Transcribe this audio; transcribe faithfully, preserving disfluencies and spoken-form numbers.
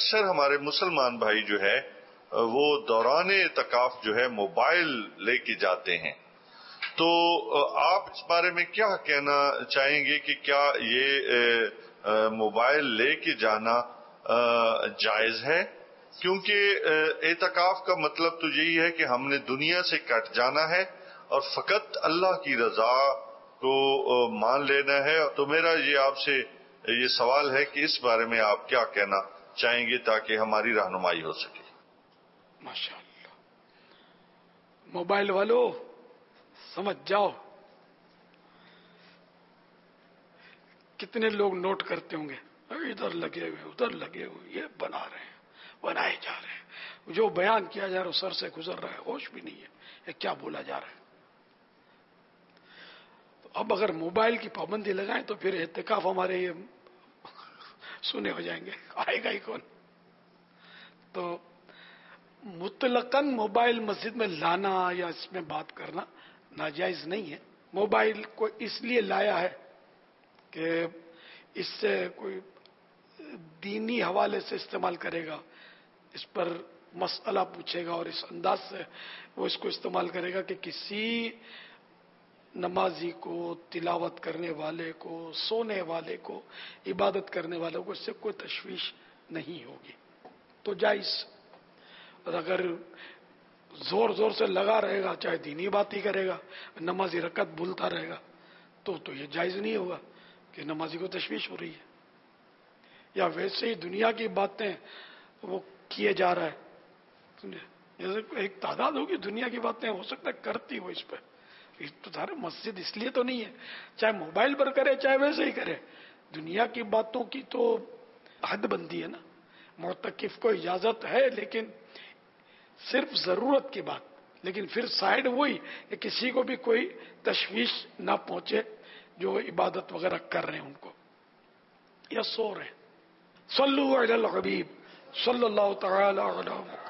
اکثر ہمارے مسلمان بھائی جو ہے وہ دوران اعتکاف جو ہے موبائل لے کے جاتے ہیں، تو آپ اس بارے میں کیا کہنا چاہیں گے کہ کیا یہ موبائل لے کے جانا جائز ہے؟ کیونکہ اعتکاف کا مطلب تو یہی ہے کہ ہم نے دنیا سے کٹ جانا ہے اور فقط اللہ کی رضا کو مان لینا ہے. تو میرا یہ آپ سے یہ سوال ہے کہ اس بارے میں آپ کیا کہنا چاہیں گے تاکہ ہماری رہنمائی ہو سکے؟ ماشاء اللہ. موبائل والو سمجھ جاؤ، کتنے لوگ نوٹ کرتے ہوں گے ادھر لگے ہوئے ادھر لگے ہوئے، یہ بنا رہے ہیں بنائے جا رہے ہیں، جو بیان کیا جا رہا ہے سر سے گزر رہا ہے، ہوش بھی نہیں ہے یہ کیا بولا جا رہا ہے. تو اب اگر موبائل کی پابندی لگائیں تو پھر اعتکاف ہمارے یہ سنے ہو جائیں گے، آئے گا ہی کون. تو مطلقاً موبائل مسجد میں لانا یا اس میں بات کرنا ناجائز نہیں ہے. موبائل کو اس لیے لایا ہے کہ اس سے کوئی دینی حوالے سے استعمال کرے گا، اس پر مسئلہ پوچھے گا اور اس انداز سے وہ اس کو استعمال کرے گا کہ کسی نمازی کو، تلاوت کرنے والے کو، سونے والے کو، عبادت کرنے والے کو اس سے کوئی تشویش نہیں ہوگی، تو جائز. اور اگر زور زور سے لگا رہے گا، چاہے دینی بات ہی کرے گا، نمازی رکعت بھولتا رہے گا، تو تو یہ جائز نہیں ہوگا کہ نمازی کو تشویش ہو رہی ہے. یا ویسے ہی دنیا کی باتیں وہ کیے جا رہا ہے، جیسے ایک تعداد ہوگی دنیا کی باتیں ہو سکتا ہے کرتی ہو اس پہ. تو سارے مسجد اس لیے تو نہیں ہے، چاہے موبائل پر کرے چاہے ویسے ہی کرے، دنیا کی باتوں کی تو حد بندی ہے نا. معتکف کو اجازت ہے لیکن صرف ضرورت کی بات، لیکن پھر سائڈ وہی کہ کسی کو بھی کوئی تشویش نہ پہنچے جو عبادت وغیرہ کر رہے ہیں ان کو یا سو رہے ہیں. صلو علی الحبیب صلی اللہ تعالی علیہ